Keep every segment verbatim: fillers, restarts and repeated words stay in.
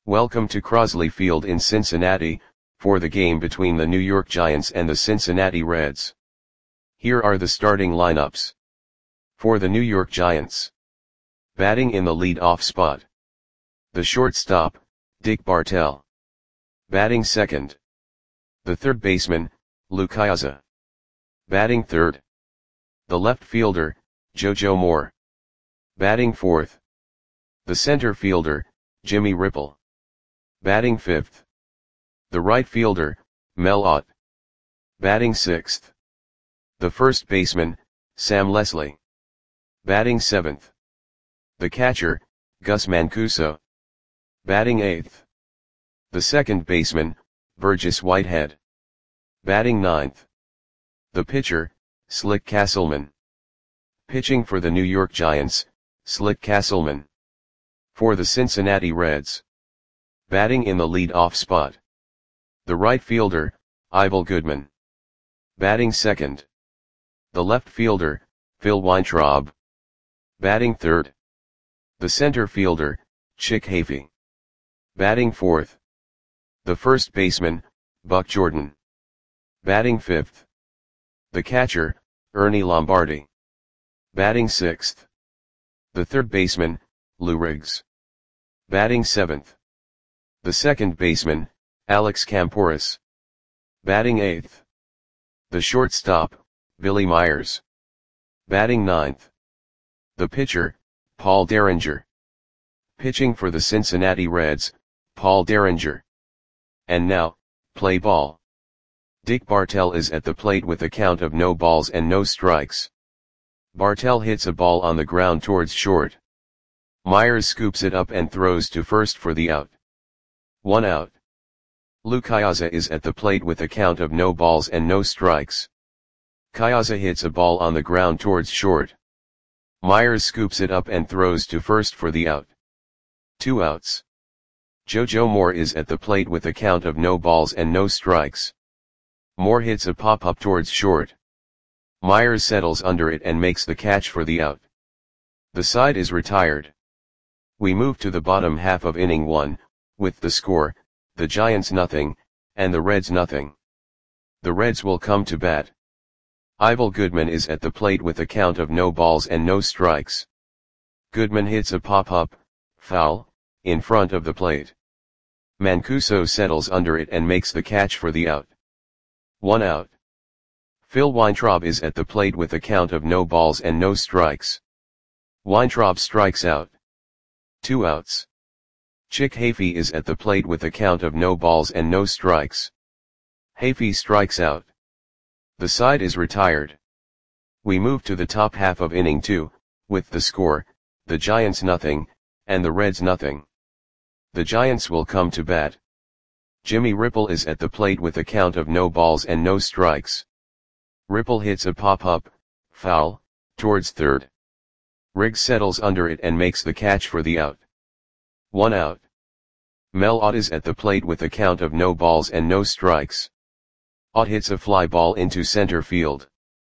Welcome to Crosley Field in Cincinnati, for the game between the New York Giants and the Cincinnati Reds. Here are the starting lineups. For the New York Giants. Batting in the lead-off spot. The shortstop, Dick Bartell. Batting second. The third baseman, Lou Ciosa. Batting third. The left fielder, JoJo Moore. Batting fourth. The center fielder, Jimmy Ripple. Batting fifth. The right fielder, Mel Ott. Batting sixth. The first baseman, Sam Leslie. Batting seventh. The catcher, Gus Mancuso. Batting eighth. The second baseman, Burgess Whitehead. Batting ninth. The pitcher, Slick Castleman. Pitching for the New York Giants, Slick Castleman. For the Cincinnati Reds. Batting in the lead-off spot. The right fielder, Ivel Goodman. Batting second. The left fielder, Phil Weintraub. Batting third. The center fielder, Chick Hafey. Batting fourth. The first baseman, Buck Jordan. Batting fifth. The catcher, Ernie Lombardi. Batting sixth. The third baseman, Lou Riggs. Batting seventh. The second baseman, Alex Kamporus. Batting eighth. The shortstop, Billy Myers. Batting ninth. The pitcher, Paul Derringer. Pitching for the Cincinnati Reds, Paul Derringer. And now, play ball. Dick Bartell is at the plate with a count of no balls and no strikes. Bartell hits a ball on the ground towards short. Myers scoops it up and throws to first for the out. One out. Lou Ciosa is at the plate with a count of no balls and no strikes. Ciosa hits a ball on the ground towards short. Myers scoops it up and throws to first for the out. Two outs. JoJo Moore is at the plate with a count of no balls and no strikes. Moore hits a pop-up towards short. Myers settles under it and makes the catch for the out. The side is retired. We move to the bottom half of inning one, with the score, the Giants nothing, and the Reds nothing. The Reds will come to bat. Ivel Goodman is at the plate with a count of no balls and no strikes. Goodman hits a pop-up, foul, in front of the plate. Mancuso settles under it and makes the catch for the out. One out. Phil Weintraub is at the plate with a count of no balls and no strikes. Weintraub strikes out. Two outs. Chick Hafey is at the plate with a count of no balls and no strikes. Hafey strikes out. The side is retired. We move to the top half of inning two, with the score, the Giants nothing, and the Reds nothing. The Giants will come to bat. Jimmy Ripple is at the plate with a count of no balls and no strikes. Ripple hits a pop-up, foul, towards third. Riggs settles under it and makes the catch for the out. One out. Mel Ott is at the plate with a count of no balls and no strikes. Ott hits a fly ball into center field.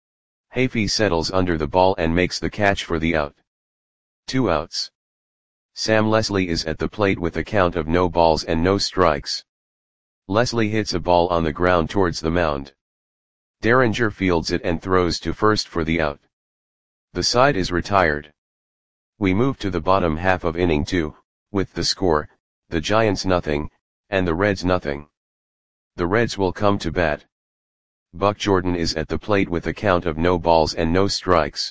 Hafey settles under the ball and makes the catch for the out. Two outs. Sam Leslie is at the plate with a count of no balls and no strikes. Leslie hits a ball on the ground towards the mound. Derringer fields it and throws to first for the out. The side is retired. We move to the bottom half of inning two, with the score, the Giants nothing, and the Reds nothing. The Reds will come to bat. Buck Jordan is at the plate with a count of no balls and no strikes.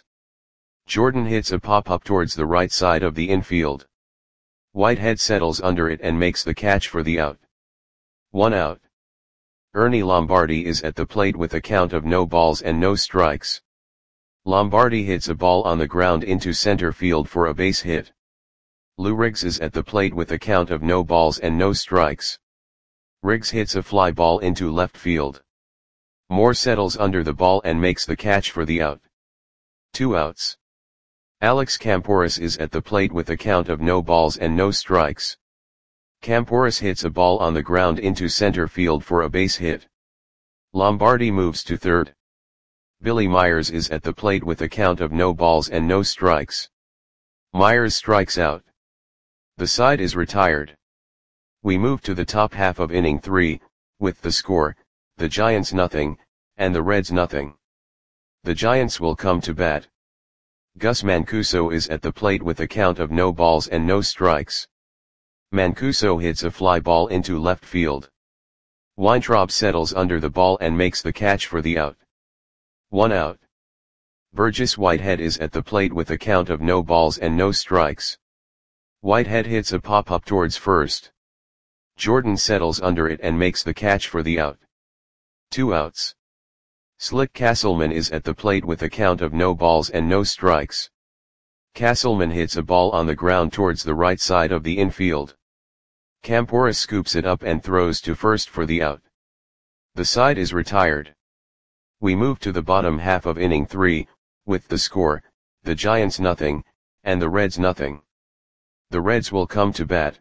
Jordan hits a pop-up towards the right side of the infield. Whitehead settles under it and makes the catch for the out. One out. Ernie Lombardi is at the plate with a count of no balls and no strikes. Lombardi hits a ball on the ground into center field for a base hit. Lou Riggs is at the plate with a count of no balls and no strikes. Riggs hits a fly ball into left field. Moore settles under the ball and makes the catch for the out. Two outs. Alex Kamporus is at the plate with a count of no balls and no strikes. Kamporus hits a ball on the ground into center field for a base hit. Lombardi moves to third. Billy Myers is at the plate with a count of no balls and no strikes. Myers strikes out. The side is retired. We move to the top half of inning three, with the score, the Giants nothing, and the Reds nothing. The Giants will come to bat. Gus Mancuso is at the plate with a count of no balls and no strikes. Mancuso hits a fly ball into left field. Weintraub settles under the ball and makes the catch for the out. One out. Burgess Whitehead is at the plate with a count of no balls and no strikes. Whitehead hits a pop-up towards first. Jordan settles under it and makes the catch for the out. Two outs. Slick Castleman is at the plate with a count of no balls and no strikes. Castleman hits a ball on the ground towards the right side of the infield. Campora scoops it up and throws to first for the out. The side is retired. We move to the bottom half of inning three, with the score, the Giants nothing, and the Reds nothing. The Reds will come to bat.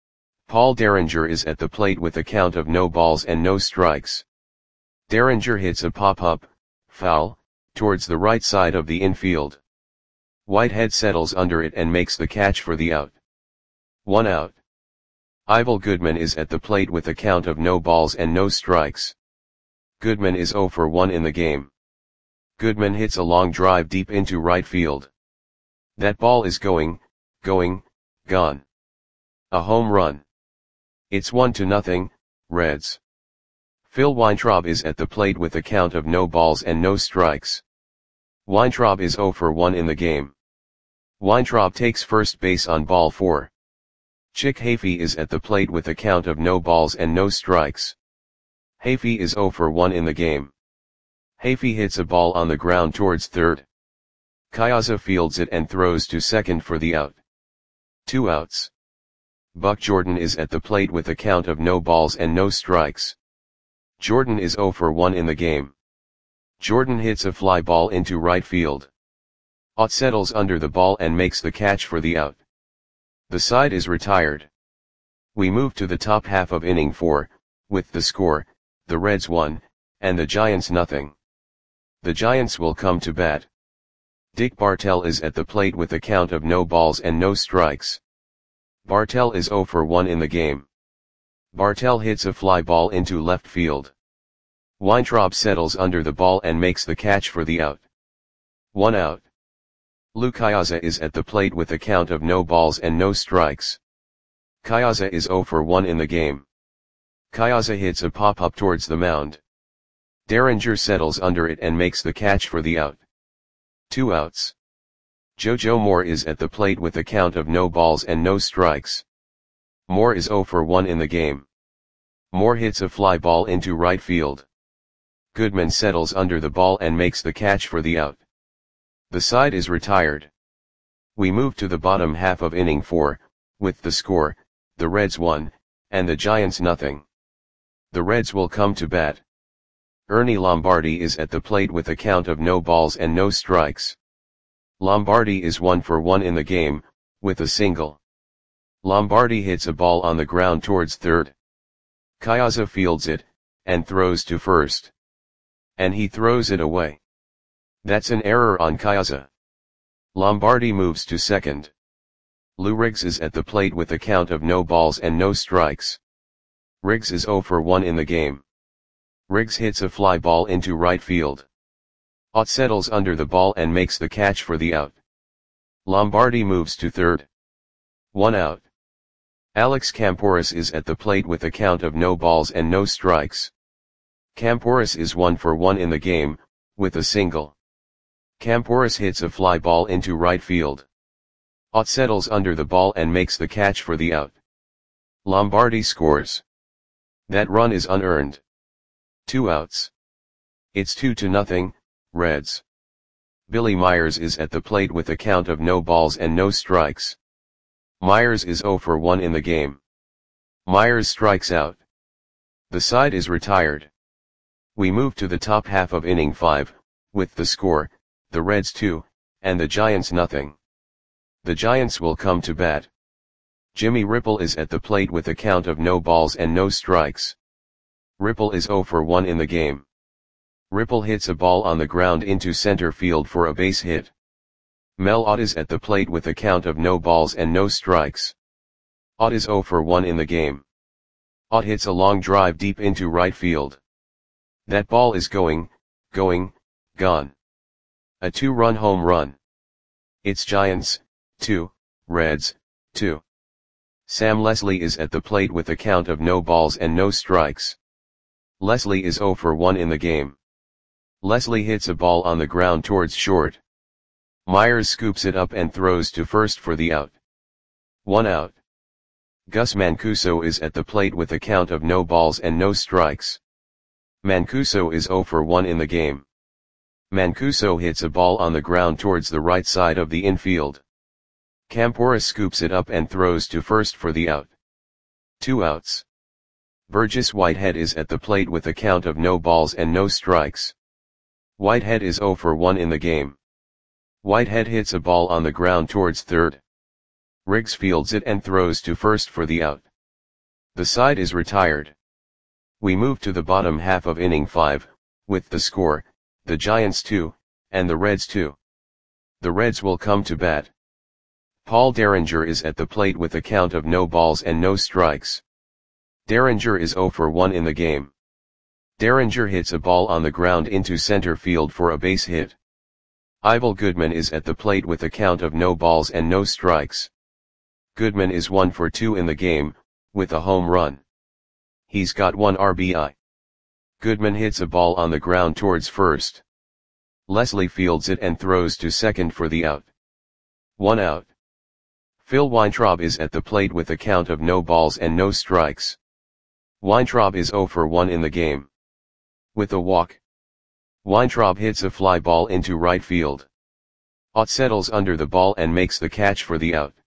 Paul Derringer is at the plate with a count of no balls and no strikes. Derringer hits a pop-up, foul, towards the right side of the infield. Whitehead settles under it and makes the catch for the out. One out. Ivel Goodman is at the plate with a count of no balls and no strikes. Goodman is oh for one in the game. Goodman hits a long drive deep into right field. That ball is going, going, gone. A home run. It's one to nothing, Reds. Phil Weintraub is at the plate with a count of no balls and no strikes. Weintraub is oh for one in the game. Weintraub takes first base on ball four. Chick Hafey is at the plate with a count of no balls and no strikes. Hafey is oh for one in the game. Hafey hits a ball on the ground towards third. Kyaza fields it and throws to second for the out. Two outs. Buck Jordan is at the plate with a count of no balls and no strikes. Jordan is oh for one in the game. Jordan hits a fly ball into right field. Ott settles under the ball and makes the catch for the out. The side is retired. We move to the top half of inning four, with the score, the Reds one, and the Giants nothing. The Giants will come to bat. Dick Bartell is at the plate with a count of no balls and no strikes. Bartell is oh for one in the game. Bartell hits a fly ball into left field. Weintraub settles under the ball and makes the catch for the out. One out. Lou Kyaza is at the plate with a count of no balls and no strikes. Kyaza is oh for one in the game. Kyaza hits a pop-up towards the mound. Derringer settles under it and makes the catch for the out. Two outs. JoJo Moore is at the plate with a count of no balls and no strikes. Moore is oh for one in the game. Moore hits a fly ball into right field. Goodman settles under the ball and makes the catch for the out. The side is retired. We move to the bottom half of inning four, with the score, the Reds one, and the Giants nothing. The Reds will come to bat. Ernie Lombardi is at the plate with a count of no balls and no strikes. Lombardi is one for one in the game, with a single. Lombardi hits a ball on the ground towards third. Kyaza fields it, and throws to first. And he throws it away. That's an error on Kyaza. Lombardi moves to second. Lou Riggs is at the plate with a count of no balls and no strikes. Riggs is oh for one in the game. Riggs hits a fly ball into right field. Ott settles under the ball and makes the catch for the out. Lombardi moves to third. One out. Alex Camporis is at the plate with a count of no balls and no strikes. Camporis is one for one in the game, with a single. Camporis hits a fly ball into right field. Ott settles under the ball and makes the catch for the out. Lombardi scores. That run is unearned. Two outs. It's two to nothing, Reds. Billy Myers is at the plate with a count of no balls and no strikes. Myers is oh for one in the game. Myers strikes out. The side is retired. We move to the top half of inning five, with the score, the Reds two, and the Giants nothing. The Giants will come to bat. Jimmy Ripple is at the plate with a count of no balls and no strikes. Ripple is oh for one in the game. Ripple hits a ball on the ground into center field for a base hit. Mel Ott is at the plate with a count of no balls and no strikes. Ott is oh for one in the game. Ott hits a long drive deep into right field. That ball is going, going, gone. A two-run home run. It's Giants, two, Reds, two. Sam Leslie is at the plate with a count of no balls and no strikes. Leslie is oh for one in the game. Leslie hits a ball on the ground towards short. Myers scoops it up and throws to first for the out. One out. Gus Mancuso is at the plate with a count of no balls and no strikes. Mancuso is oh for one in the game. Mancuso hits a ball on the ground towards the right side of the infield. Campora scoops it up and throws to first for the out. Two outs. Burgess Whitehead is at the plate with a count of no balls and no strikes. Whitehead is oh for one in the game. Whitehead hits a ball on the ground towards third. Riggs fields it and throws to first for the out. The side is retired. We move to the bottom half of inning five, with the score, the Giants two, and the Reds two. The Reds will come to bat. Paul Derringer is at the plate with a count of no balls and no strikes. Derringer is oh for one in the game. Derringer hits a ball on the ground into center field for a base hit. Ivel Goodman is at the plate with a count of no balls and no strikes. Goodman is one for two in the game, with a home run. He's got one R B I. Goodman hits a ball on the ground towards first. Leslie fields it and throws to second for the out. One out. Phil Weintraub is at the plate with a count of no balls and no strikes. Weintraub is oh for one in the game. With a walk. Weintraub hits a fly ball into right field. Ott settles under the ball and makes the catch for the out.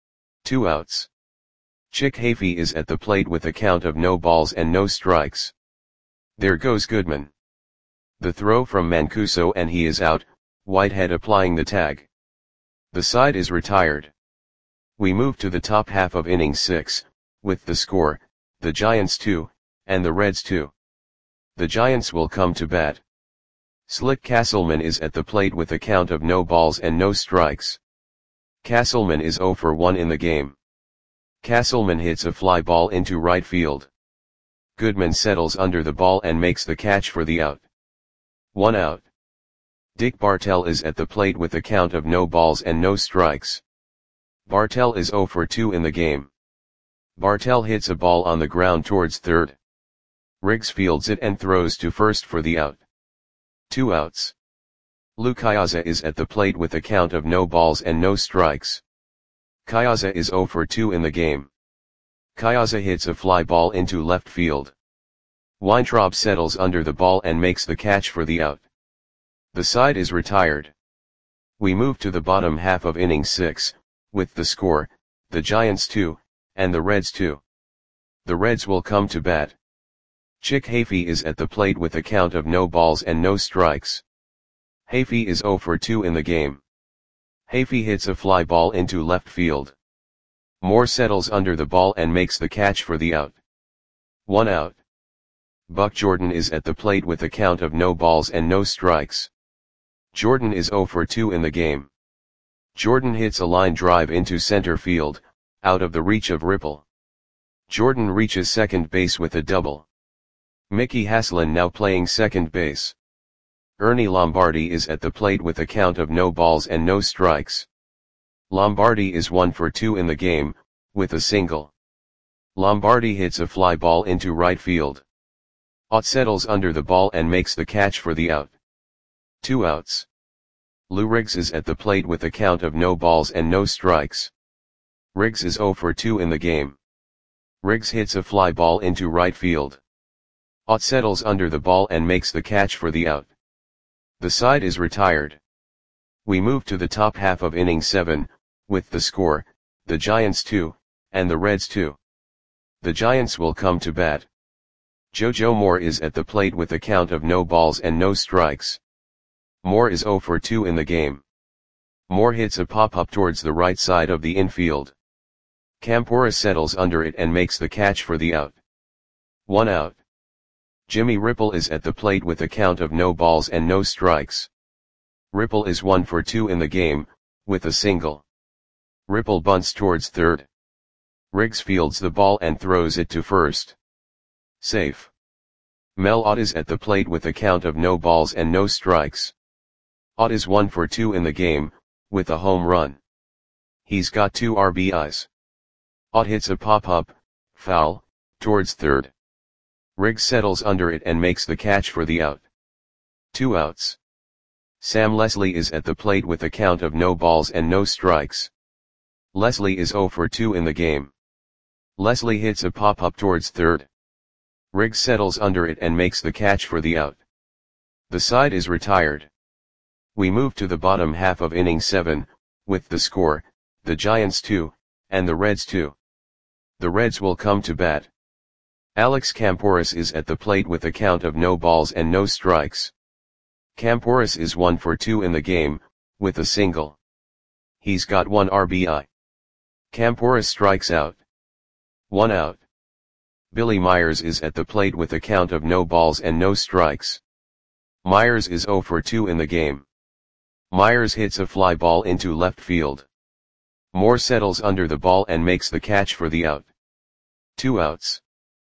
Two outs. Chick Hafey is at the plate with a count of no balls and no strikes. There goes Goodman. The throw from Mancuso and he is out, Whitehead applying the tag. The side is retired. We move to the top half of inning six, with the score, the Giants two, and the Reds two. The Giants will come to bat. Slick Castleman is at the plate with a count of no balls and no strikes. Castleman is oh for one in the game. Castleman hits a fly ball into right field. Goodman settles under the ball and makes the catch for the out. One out. Dick Bartell is at the plate with a count of no balls and no strikes. Bartell is oh for two in the game. Bartell hits a ball on the ground towards third. Riggs fields it and throws to first for the out. Two outs. Lou Kayaza is at the plate with a count of no balls and no strikes. Kayaza is oh for two in the game. Kayaza hits a fly ball into left field. Weintraub settles under the ball and makes the catch for the out. The side is retired. We move to the bottom half of inning six, with the score, the Giants two, and the Reds two. The Reds will come to bat. Chick Hafey is at the plate with a count of no balls and no strikes. Hafey is oh for two in the game. Hafey hits a fly ball into left field. Moore settles under the ball and makes the catch for the out. One out. Buck Jordan is at the plate with a count of no balls and no strikes. Jordan is oh for two in the game. Jordan hits a line drive into center field, out of the reach of Ripple. Jordan reaches second base with a double. Mickey Haslin now playing second base. Ernie Lombardi is at the plate with a count of no balls and no strikes. Lombardi is one for two in the game, with a single. Lombardi hits a fly ball into right field. Ott settles under the ball and makes the catch for the out. Two outs. Lou Riggs is at the plate with a count of no balls and no strikes. Riggs is oh for two in the game. Riggs hits a fly ball into right field. Ott settles under the ball and makes the catch for the out. The side is retired. We move to the top half of inning seven, with the score, the Giants two, and the Reds two. The Giants will come to bat. JoJo Moore is at the plate with a count of no balls and no strikes. Moore is oh for two in the game. Moore hits a pop-up towards the right side of the infield. Campora settles under it and makes the catch for the out. One out. Jimmy Ripple is at the plate with a count of no balls and no strikes. Ripple is one for two in the game, with a single. Ripple bunts towards third. Riggs fields the ball and throws it to first. Safe. Mel Ott is at the plate with a count of no balls and no strikes. Ott is one for two in the game, with a home run. He's got two R B Is. Ott hits a pop-up, foul, towards third. Riggs settles under it and makes the catch for the out. Two outs. Sam Leslie is at the plate with a count of no balls and no strikes. Leslie is zero for two in the game. Leslie hits a pop-up towards third. Riggs settles under it and makes the catch for the out. The side is retired. We move to the bottom half of inning seven, with the score, the Giants two, and the Reds two. The Reds will come to bat. Alex Kamporis is at the plate with a count of no balls and no strikes. Kamporis is one for two in the game, with a single. He's got one R B I. Kamporis strikes out. One out. Billy Myers is at the plate with a count of no balls and no strikes. Myers is zero for two in the game. Myers hits a fly ball into left field. Moore settles under the ball and makes the catch for the out. Two outs.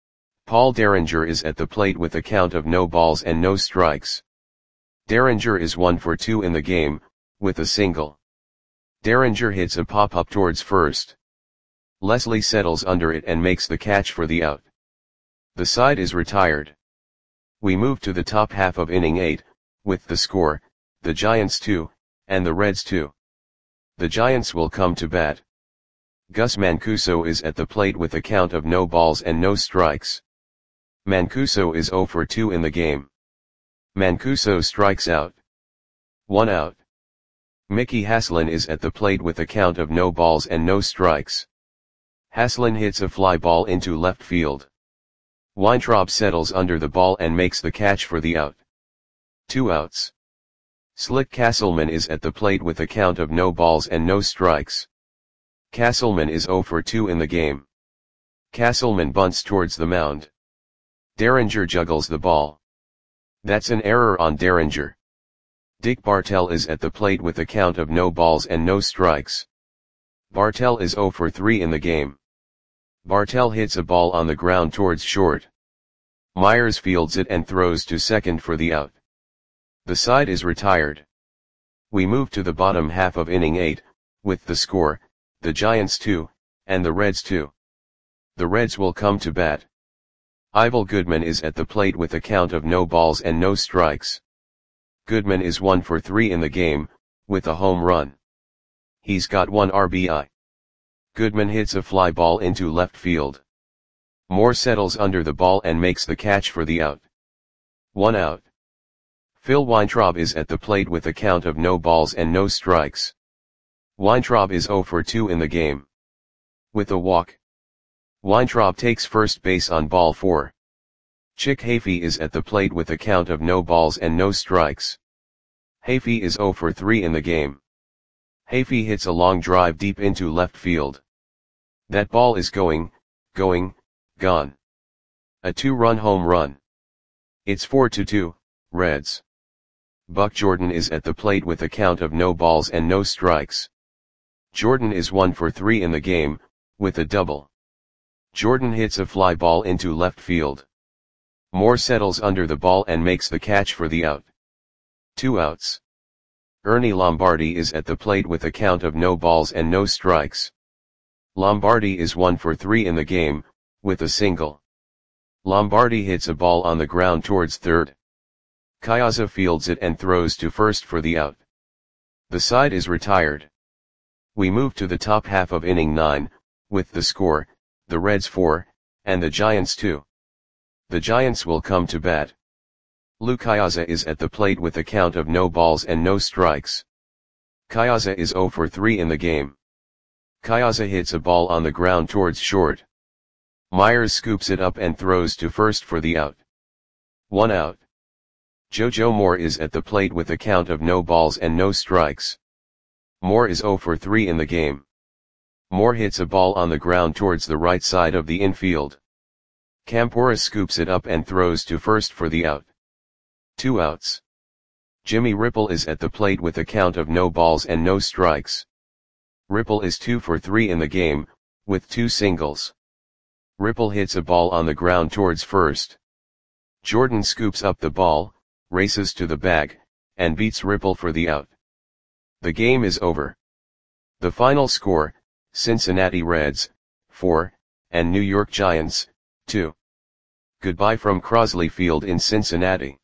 Paul Derringer is at the plate with a count of no balls and no strikes. Derringer is one for two in the game, with a single. Derringer hits a pop-up towards first. Leslie settles under it and makes the catch for the out. The side is retired. We move to the top half of inning eight, with the score, the Giants two, and the Reds two. The Giants will come to bat. Gus Mancuso is at the plate with a count of no balls and no strikes. Mancuso is zero for two in the game. Mancuso strikes out. One out. Mickey Haslin is at the plate with a count of no balls and no strikes. Haslin hits a fly ball into left field. Weintraub settles under the ball and makes the catch for the out. Two outs. Slick Castleman is at the plate with a count of no balls and no strikes. Castleman is zero for two in the game. Castleman bunts towards the mound. Derringer juggles the ball. That's an error on Derringer. Dick Bartell is at the plate with a count of no balls and no strikes. Bartell is zero for three in the game. Bartell hits a ball on the ground towards short. Myers fields it and throws to second for the out. The side is retired. We move to the bottom half of inning eight, with the score, the Giants two, and the Reds two. The Reds will come to bat. Ivel Goodman is at the plate with a count of no balls and no strikes. Goodman is one for three in the game, with a home run. He's got one R B I. Goodman hits a fly ball into left field. Moore settles under the ball and makes the catch for the out. One out. Phil Weintraub is at the plate with a count of no balls and no strikes. Weintraub is zero for two in the game. With a walk. Weintraub takes first base on ball four. Chick Hafey is at the plate with a count of no balls and no strikes. Hafey is zero for three in the game. Hafey hits a long drive deep into left field. That ball is going, going, gone. A two-run home run. It's four to two, Reds. Buck Jordan is at the plate with a count of no balls and no strikes. Jordan is one for three in the game, with a double. Jordan hits a fly ball into left field. Moore settles under the ball and makes the catch for the out. Two outs. Ernie Lombardi is at the plate with a count of no balls and no strikes. Lombardi is one for three in the game, with a single. Lombardi hits a ball on the ground towards third. Kayasa fields it and throws to first for the out. The side is retired. We move to the top half of inning nine, with the score, the Reds four, and the Giants two. The Giants will come to bat. Lou Kayasa is at the plate with a count of no balls and no strikes. Kayasa is zero for three in the game. Kayasa hits a ball on the ground towards short. Myers scoops it up and throws to first for the out. One out. JoJo Moore is at the plate with a count of no balls and no strikes. Moore is zero for three in the game. Moore hits a ball on the ground towards the right side of the infield. Kamporis scoops it up and throws to first for the out. Two outs. Jimmy Ripple is at the plate with a count of no balls and no strikes. Ripple is two for three in the game, with two singles. Ripple hits a ball on the ground towards first. Jordan scoops up the ball, races to the bag, and beats Ripple for the out. The game is over. The final score, Cincinnati Reds, four, and New York Giants, two. Goodbye from Crosley Field in Cincinnati.